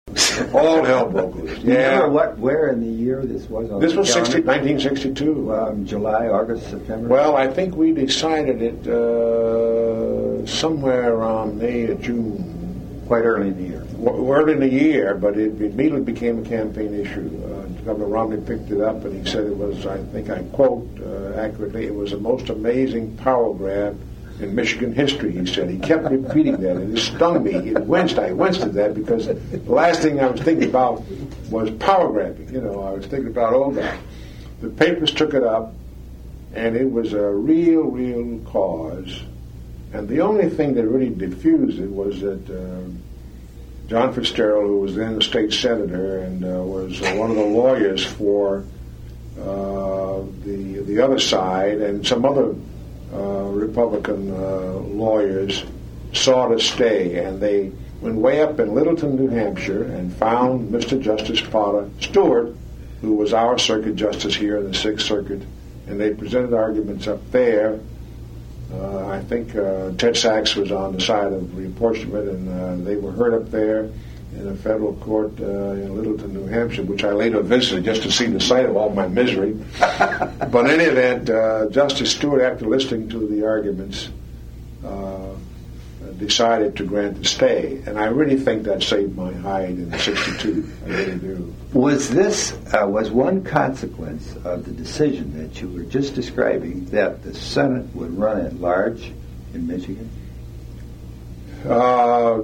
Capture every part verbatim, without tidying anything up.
All hell broke loose. Do you Yeah. remember what, where in the year this was? On This the was calendar? sixty, nineteen sixty-two. Um, July, August, September? Well, I think we decided it uh, somewhere around May or June. Quite early in the year. W- Early in the year, but it immediately became a campaign issue. Uh, Governor Romney picked it up, and he said it was, I think I quote uh, accurately, it was the most amazing power grab in Michigan history, he said. He kept repeating that, and it stung me. It winced, I winced at that, because the last thing I was thinking about was power grabbing. You know, I was thinking about, oh, God. The papers took it up, and it was a real, real cause. And the only thing that really diffused it was that uh, John Fitzgerald, who was then the state senator and uh, was uh, one of the lawyers for uh, the the other side, and some other uh, Republican uh, lawyers sought a stay, and they went way up in Littleton, New Hampshire, and found Mister Justice Potter Stewart, who was our circuit justice here in the Sixth Circuit, and they presented arguments up there. Uh, I think uh, Ted Sachs was on the side of reapportionment, and uh, they were heard up there in a federal court uh, in Littleton, New Hampshire, which I later visited just to see the site of all my misery. But in any event, uh, Justice Stewart, after listening to the arguments, uh, decided to grant the stay. And I really think that saved my hide in sixty-two. I really do. Was this, uh, was one consequence of the decision that you were just describing that the Senate would run at large in Michigan? Uh,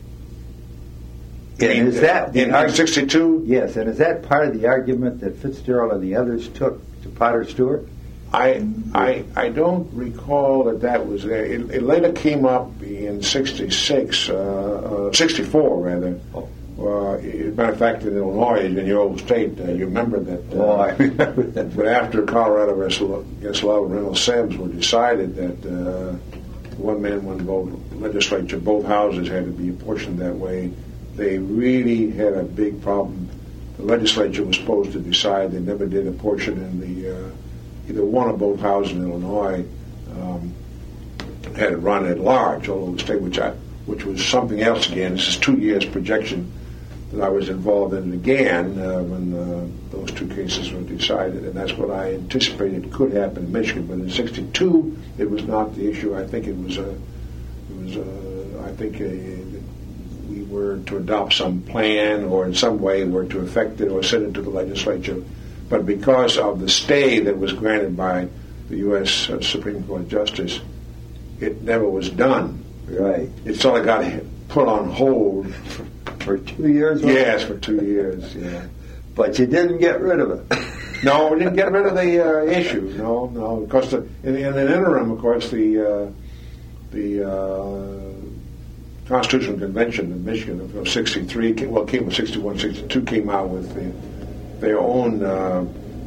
and is that in, in sixty-two? Yes, and is that part of the argument that Fitzgerald and the others took to Potter Stewart? I, I I don't recall that that was there. It, it later came up in sixty-six, uh, uh, sixty-four rather. Oh. Uh, as a matter of fact, in Illinois, in your old state, uh, you remember that. Uh, oh, I remember that. But after Colorado against Love and Reynolds Sims were decided that uh, one man, one vote legislature, both houses had to be apportioned that way, they really had a big problem. The legislature was supposed to decide. They never did apportion in the. Uh, Either one or both houses in Illinois um, had it run at large, although the state, which I, which was something else again. This is two years projection that I was involved in it again uh, when uh, those two cases were decided, and that's what I anticipated could happen in Michigan. But in sixty-two, it was not the issue. I think it was a, it was a, I think a, we were to adopt some plan or in some way were to affect it or send it to the legislature. But because of the stay that was granted by the U S Uh, Supreme Court Justice, it never was done. Right. It sort of got put on hold. For, for two years? Yes, for two years, yeah. But you didn't get rid of it. No, we didn't get rid of the uh, issue. No, no. Because the, in, in an interim, of course, the uh, the uh, Constitutional Convention in Michigan of sixty-three, came, well, came with sixty-one, sixty-two, came out with the their own uh,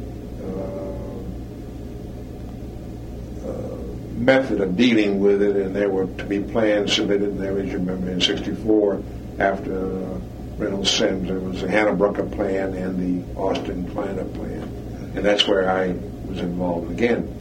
uh, uh, method of dealing with it, and there were to be plans submitted. And there, as you remember, in sixty-four, after uh, Reynolds Sims, there was the Hannah Brucker plan and the Austin Kleiner plan, and that's where I was involved again.